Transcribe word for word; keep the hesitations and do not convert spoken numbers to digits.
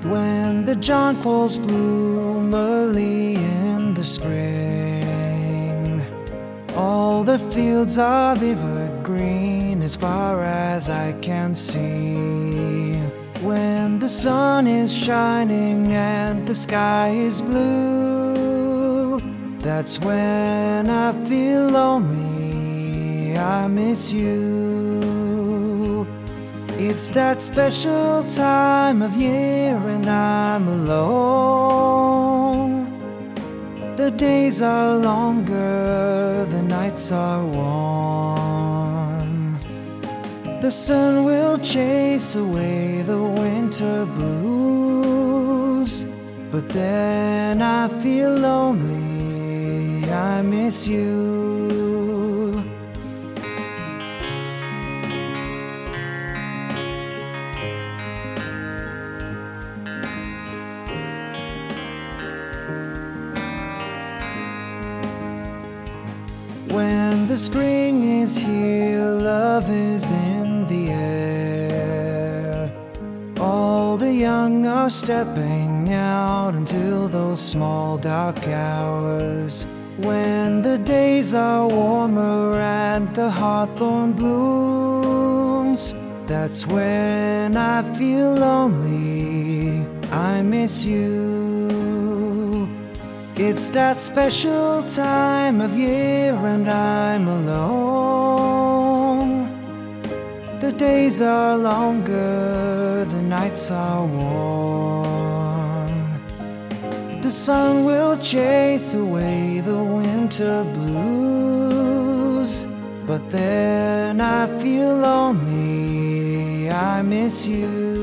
When the jonquils bloom early in the spring, all the fields are vivid green as far as I can see. When the sun is shining and the sky is blue, that's when I feel lonely, I miss you. It's that special time of year and I'm alone. The days are longer, the nights are warm. The sun will chase away the winter blues, but then I feel lonely, I miss you. When the spring is here, love is in the air. All the young are stepping out until those small dark hours. When the days are warmer and the hawthorn blooms, that's when I feel lonely, I miss you. It's that special time of year and I'm alone. The days are longer, the nights are warm. The sun will chase away the winter blues, but then I feel lonely, I miss you.